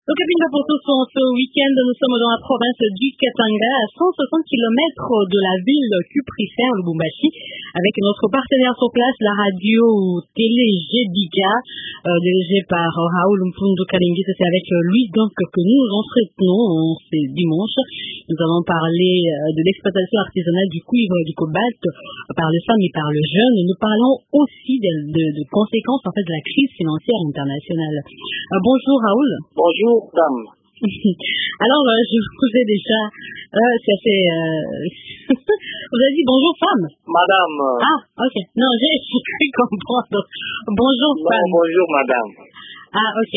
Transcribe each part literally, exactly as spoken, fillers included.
Donc, Kabinda pour tous, ce week-end, nous sommes dans la province du Katanga, à cent soixante kilomètres de la ville cuprifère, Lubumbashi, avec notre partenaire sur place, la radio télé Gédiga, euh, dirigée par Raoul Mpundu Kalingi. C'est avec lui donc que nous nous entretenons ce dimanche. Nous allons parler de l'exploitation artisanale du cuivre et du cobalt par les femmes et par le jeune. Nous parlons aussi de, de, de conséquences en fait de la crise financière internationale. Euh, bonjour Raoul. Bonjour dame. Alors euh, je vous ai déjà, euh, ça fait, euh... vous avez dit bonjour femme. Madame. Ah ok. Non j'ai cru comprendre. Bonjour non, femme. Bonjour madame. Ah ok.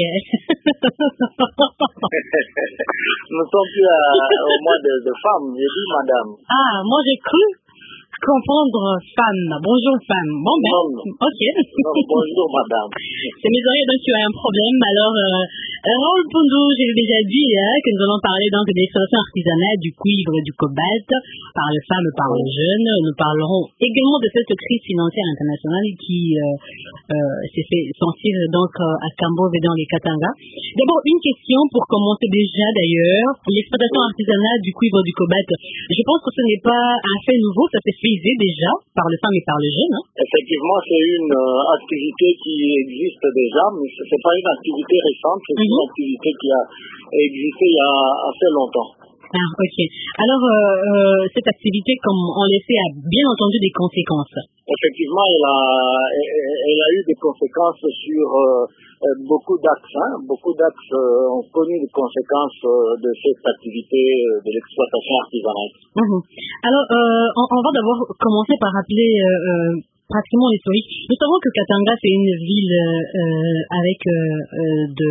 Nous sommes plus à, au mois de, de femmes, j'ai dit madame. Ah, moi j'ai cru comprendre femme. Bonjour femme. Bon ben, non, ok. Non, bonjour madame. C'est mes oreilles donc tu as un problème. Alors, euh, Raoul Mpundu, j'ai déjà dit hein, que nous allons parler donc des exploitations artisanales du cuivre et du cobalt par les femmes et par les jeunes. Nous parlerons également de cette crise financière internationale qui euh, euh, s'est fait sentir donc euh, à Kambove et dans les Katanga. D'abord, une question pour commencer déjà d'ailleurs. L'exploitation artisanale du cuivre et du cobalt, je pense que ce n'est pas un fait nouveau, ça s'est fait déjà par les femmes et par les jeunes. Hein. Effectivement, c'est une euh, activité qui existe déjà, mais ce n'est pas une activité récente, c'est mm-hmm. une activité qui a existé il y a assez longtemps. Ah, ok. Alors, euh, euh, cette activité, comme on le sait, a bien entendu des conséquences. Effectivement, elle a, elle a eu des conséquences sur euh, beaucoup d'axes. Hein. Beaucoup d'axes euh, ont connu des conséquences euh, de cette activité euh, de l'exploitation artisanale. Mmh. Alors, euh, on, on va d'abord commencer par rappeler euh, euh, pratiquement l'historique. Nous savons que Katanga, c'est une ville euh, avec euh, euh, de...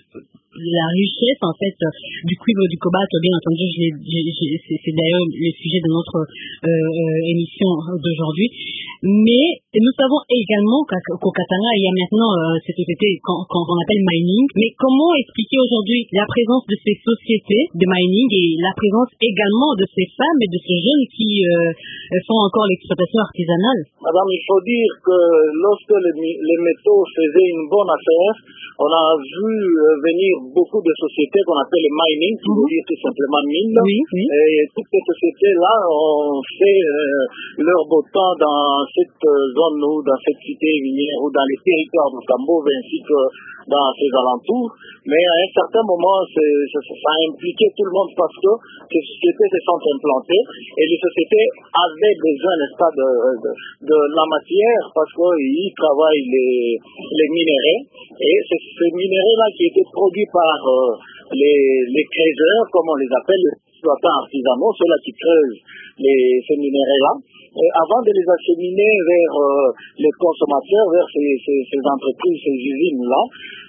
la richesse en fait du cuivre et du cobalt, bien entendu, je l'ai, j'ai, j'ai, c'est, c'est d'ailleurs le sujet de notre euh, euh, émission d'aujourd'hui. Mais nous savons également qu'à, qu'au Katanga, il y a maintenant euh, cette société qu'on, qu'on appelle mining. Mais comment expliquer aujourd'hui la présence de ces sociétés de mining et la présence également de ces femmes et de ces jeunes qui euh, font encore l'exploitation artisanale? Madame, il faut dire que lorsque les, les métaux faisaient une bonne affaire, on a vu euh, venir beaucoup de sociétés qu'on appelle les mining, qui veut dire tout simplement mine. Oui, oui. Et toutes ces sociétés-là ont fait euh, leur beau temps dans cette zone ou dans cette cité minière ou dans les territoires de Kambove ainsi que dans ses alentours. Mais à un certain moment, c'est, ça, ça a impliqué tout le monde parce que ces sociétés se sont implantées et les sociétés avaient besoin, n'est-ce pas, de, de, de la matière parce qu'ils travaillent les, les minéraux. Et c'est ces minéraux-là qui étaient produits par euh, les, les creuseurs, comme on les appelle, les exploitants artisanaux, ceux-là qui creusent les, ces minéraux-là. Et avant de les acheminer vers euh, les consommateurs, vers ces, ces, ces entreprises, ces usines-là,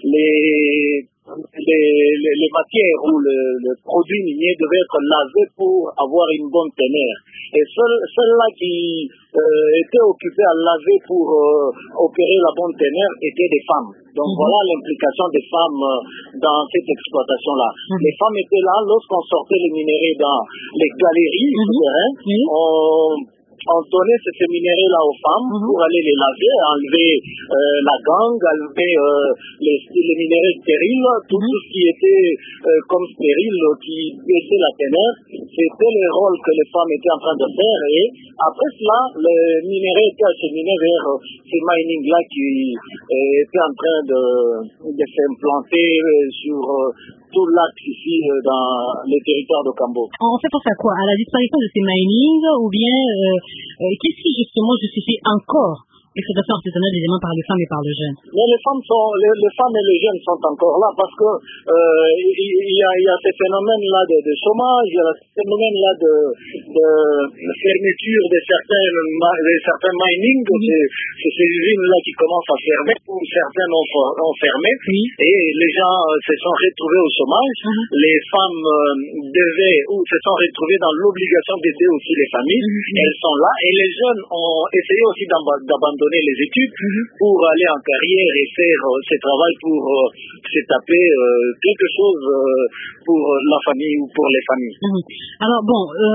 les, les, les, les matières ou le, le produit minier devaient être lavés pour avoir une bonne teneur. Et celles, celles-là qui euh, étaient occupées à laver pour euh, opérer la bonne teneur étaient des femmes. Donc mm-hmm. voilà l'implication des femmes euh, dans cette exploitation-là. Mm-hmm. Les femmes étaient là lorsqu'on sortait les minéraux dans les galeries mm-hmm. souterraines. Mm-hmm. On On donnait ces minéraux-là aux femmes mm-hmm. pour aller les laver, enlever euh, la gangue, enlever euh, les, les minéraux stériles, tout, mm-hmm. tout ce qui était euh, comme stérile, qui baissait la teneur. C'était le rôle que les femmes étaient en train de faire. Et après cela, les minéraux étaient acheminés vers euh, ces mining-là qui euh, étaient en train de, de s'implanter euh, sur euh, tout l'axe ici euh, dans les territoires de Kambove. On fait penser à quoi? À la disparition de ces mining ou bien euh, euh, qu'est-ce qui justement justifie encore l'exploitation artisanale des éléments par les femmes et par les jeunes? Mais les femmes sont, les, les femmes et les jeunes sont encore là parce que euh, il, il, y a, il y a ces phénomènes-là de, de chômage, il y a ces phénomènes-là de, de fermeture de certains, de certains mining, mm-hmm. c'est, c'est ces usines-là qui commencent à fermer, ou certaines ont, ont fermé, mm-hmm. et les gens euh, se sont retrouvés au chômage. Mm-hmm. Les femmes euh, devaient ou se sont retrouvées dans l'obligation d'aider aussi les familles. Mm-hmm. Elles sont là et les jeunes ont essayé aussi d'abandonner donner les études mm-hmm. pour aller en carrière et faire euh, ce travail pour euh, se taper euh, quelque chose euh, pour la famille ou pour les familles. Mm-hmm. Alors bon, euh, que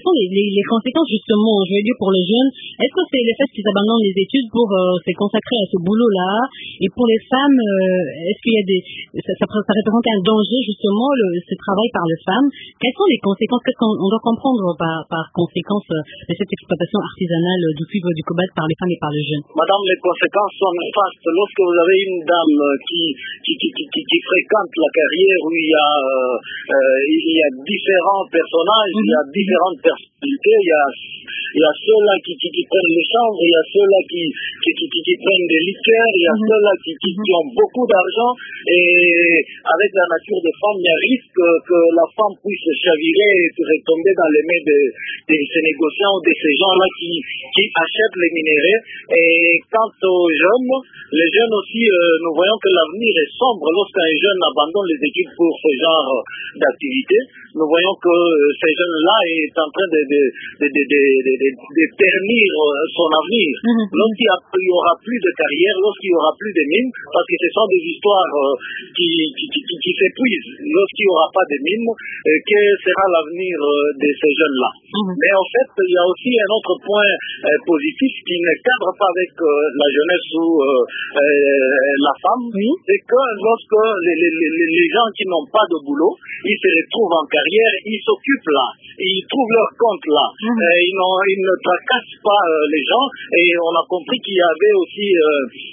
sont les, les, les conséquences justement, je veux dire pour les jeunes? Est-ce que c'est le fait qu'ils abandonnent les études pour euh, se consacrer à ce boulot-là? Et pour les femmes, euh, est-ce qu'il y a des ça, ça, ça représente un danger justement le, ce travail par les femmes? Quelles sont les conséquences? Qu'est-ce qu'on on doit comprendre par, par conséquence euh, de cette exploitation artisanale du cuivre du cobalt par les femmes et par les jeunes? Madame, les conséquences sont néfastes. Lorsque vous avez une dame qui, qui, qui, qui, qui, qui fréquente la carrière où il y a, euh, euh, il y a différents personnages, mm-hmm. il y a différentes personnalités, il y a, il y a ceux-là qui, qui, qui prennent le chanvre, il y a ceux-là qui, qui, qui, qui, qui prennent des liqueurs, il y a mm-hmm. ceux-là qui, qui, qui ont beaucoup d'argent, et avec la nature des femmes, il y a risque que, que la femme puisse chavirer et retomber dans les mains de, de ces négociants ou de ces gens-là qui, qui achètent les minéraux. Et quant aux jeunes, les jeunes aussi, euh, nous voyons que l'avenir est sombre lorsqu'un jeune abandonne les études pour ce genre d'activité. Nous voyons que euh, ces jeunes-là est en train de, de, de, de, de, de, de, de ternir son avenir. Mm-hmm. Lorsqu'il n'y aura plus de carrière, lorsqu'il n'y aura plus de mines, parce que ce sont des histoires euh, qui, qui, qui, qui, qui s'épuisent. Lorsqu'il n'y aura pas de mines, euh, quel sera l'avenir euh, de ces jeunes-là? Mm-hmm. Mais en fait, il y a aussi un autre point euh, positif qui ne cadre pas avec euh, la jeunesse ou euh, euh, la femme, oui. C'est que lorsque les, les, les, les gens qui n'ont pas de boulot, ils se retrouvent en carrière, ils s'occupent là, ils trouvent leur compte là, mmh. euh, ils, ils ne tracassent pas euh, les gens, et on a compris qu'il y avait aussi euh,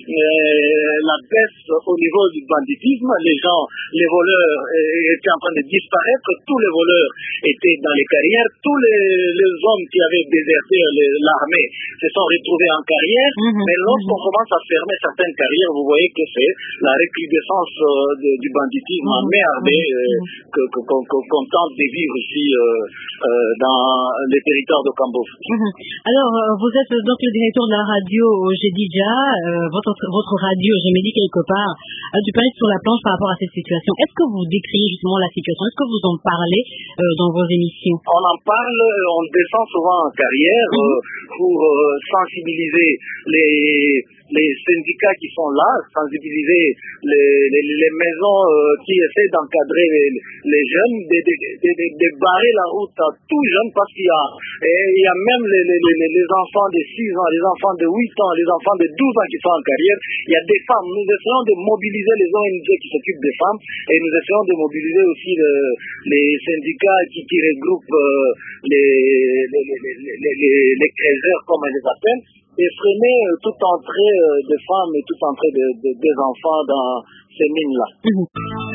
euh, la baisse au niveau du banditisme, les gens, les voleurs euh, étaient en train de disparaître, tous les voleurs étaient dans les carrières, tous les, les hommes qui avaient déserté l'armée se sont retrouvés en carrière, mmh. mais lorsqu'on mmh. commence à fermer certaines carrières, vous voyez que c'est la recrudescence euh, de, du banditisme mmh. emmerdé euh, mmh. que, que, qu'on, qu'on tente de vivre ici euh, euh, dans les territoires de Kambo. Mmh. Alors, euh, vous êtes donc le directeur de la radio Jedidja, euh, votre, votre radio, je me dis quelque part, a du pain sur la planche par rapport à cette situation. Est-ce que vous décrivez justement la situation? Est-ce que vous en parlez euh, dans vos émissions? On en parle, on descend souvent en carrière mmh. euh, pour euh, sensibiliser les les syndicats qui sont là, sensibiliser les, les, les maisons euh, qui essaient d'encadrer les, les jeunes, de, de, de, de, de barrer la route à tout jeune, parce qu'il y a, et il y a même les, les, les, les enfants de six ans, les enfants de huit ans, les enfants de douze ans qui sont en carrière. Il y a des femmes. Nous essayons de mobiliser les O N G qui s'occupent des femmes, et nous essayons de mobiliser aussi le, les syndicats qui, qui regroupent euh, les, les, les, les, les, les, les créateurs, comme on les appelle, et freiner euh, toute entrée euh, de femmes et toute entrée de, de, des enfants dans ces mines-là. Mmh.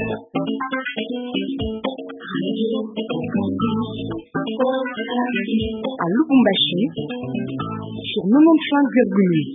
À Lubumbashi, sur quatre-vingt-quinze virgule huit.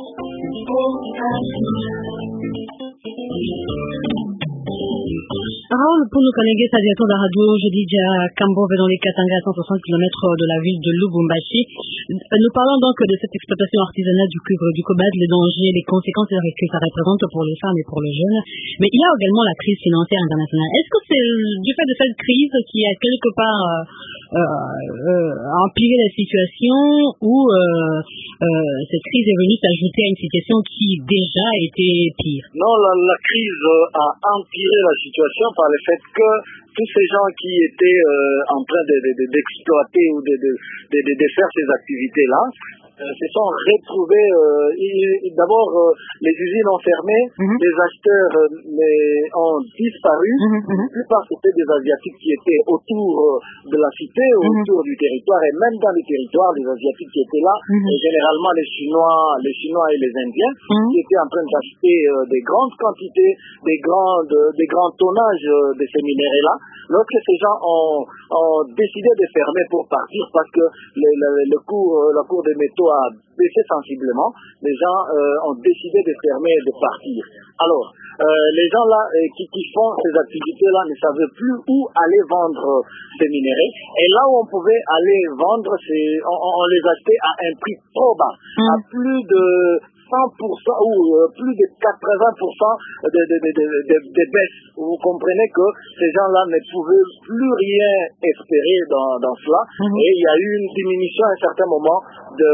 Raoul Punukanege, sa directeur de la radio Jedidja Kambo, dans les Katanga à cent soixante kilomètres de la ville de Lubumbashi. Nous parlons donc de cette exploitation artisanale du cuivre, du cobalt, les dangers, les conséquences que ça représente pour les femmes et pour les jeunes. Mais il y a également la crise financière internationale. Est-ce que c'est du fait de cette crise qui a quelque part euh, euh, empiré la situation, ou euh, euh, cette crise est venue s'ajouter à une situation qui déjà était pire? Non, la, la crise a empiré la situation par le fait que tous ces gens qui étaient euh, en train de, de, de, d'exploiter ou de, de, de, de, de faire ces activités-là euh, se sont retrouvés. Euh, ils, d'abord, euh, les usines ont fermé, mm-hmm. les acheteurs euh, les, ont disparu. Mm-hmm. La plupart c'était des Asiatiques qui étaient autour euh, de la cité, mm-hmm. autour du territoire, et même dans le territoire, les Asiatiques qui étaient là, mm-hmm. et généralement les Chinois, les Chinois et les Indiens, mm-hmm. qui étaient en train d'acheter euh, des grandes quantités, des grandes, des grands tonnages euh, de ces minéraux-là. Lorsque ces gens ont, ont décidé de fermer pour partir, parce que le, le, le cours, la cour des métaux a baissé sensiblement, les gens euh, ont décidé de fermer et de partir. Alors, euh, les gens là euh, qui, qui font ces activités-là ne savaient plus où aller vendre ces minéraux. Et là où on pouvait aller vendre, c'est, on, on les achetait à un prix trop bas, mmh. à plus de cent pour cent ou euh, plus de quatre-vingts pour cent de, de, de, de, de, de baisse. Vous comprenez que ces gens-là ne pouvaient plus rien espérer dans, dans cela. Mm-hmm. Et il y a eu une diminution à un certain moment de,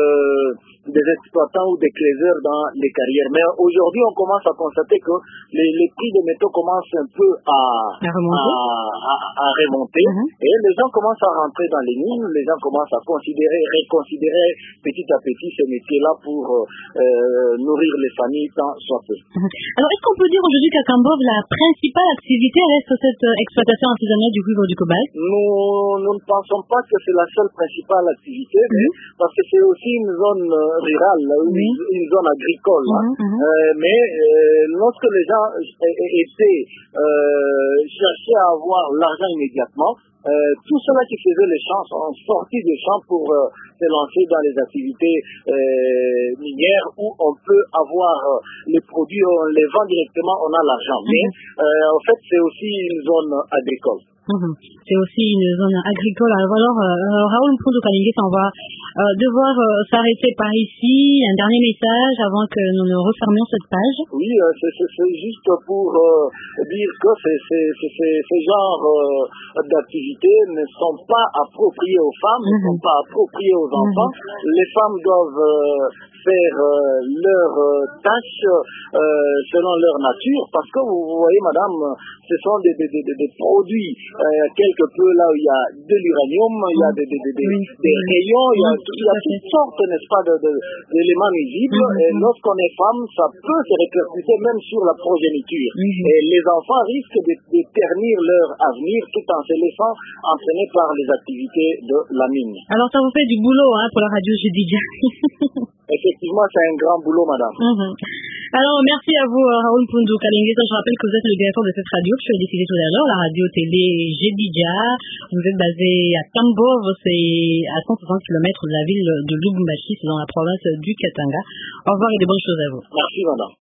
des exploitants ou des cléseurs dans les carrières. Mais aujourd'hui, on commence à constater que les, les prix des métaux commencent un peu à, à remonter. À, à, à remonter. Mm-hmm. Et les gens commencent à rentrer dans les mines, les gens commencent à considérer, reconsidérer petit à petit ces métiers-là pour euh, nourrir les familles tant soit peu. Mm-hmm. Alors, est-ce qu'on peut dire aujourd'hui qu'à Kambov, la principale activité reste cette euh, exploitation artisanale du cuivre du cobalt? Nous, nous ne pensons pas que c'est la seule principale activité, mm-hmm. mais parce que c'est aussi une zone rurale, une, oui. une zone agricole. Mm-hmm. Hein. Mm-hmm. Euh, mais euh, lorsque les gens étaient euh, cherchaient à avoir l'argent immédiatement, Euh, tous ceux-là qui faisaient les champs sont sortis des champs pour euh, se lancer dans les activités euh, minières où on peut avoir euh, les produits, on les vend directement, on a l'argent. Mm-hmm. Mais euh, en fait, c'est aussi une zone agricole. Mmh. C'est aussi une zone agricole. Alors, euh, Raoul Mpundo Kalingis, on va euh, devoir euh, s'arrêter par ici. Un dernier message avant que nous ne refermions cette page. Oui, euh, c'est, c'est, c'est juste pour euh, dire que c'est, c'est, c'est, c'est, ces genres euh, d'activités ne sont pas appropriés aux femmes, mmh. ne sont pas appropriés aux enfants. Mmh. Les femmes doivent euh, faire euh, leurs euh, tâches euh, selon leur nature, parce que vous, vous voyez, madame, ce sont des, des, des, des produits Euh, quelque peu là où il y a de l'uranium, il y a des, des, des, des, oui. des rayons, il y a, il y a toutes sortes, n'est-ce pas, de, de, d'éléments nuisibles. Mm-hmm. Et lorsqu'on est femme, ça peut se répercuter même sur la progéniture. Mm-hmm. Et les enfants risquent de, de ternir leur avenir tout en se laissant entraîner par les activités de la mine. Alors ça vous fait du boulot hein, pour la radio Jedidja. Effectivement, c'est un grand boulot, madame. Mm-hmm. Alors, merci à vous, Raoul Mpundo Kalingis. Je rappelle que vous êtes le directeur de cette radio que je suis diffusée tout à l'heure, la radio télé Jedidja. Vous êtes basé à Kambov, c'est à cent soixante kilomètres de la ville de Lubumbashi, c'est dans la province du Katanga. Au revoir et de bonnes choses à vous. Merci, madame.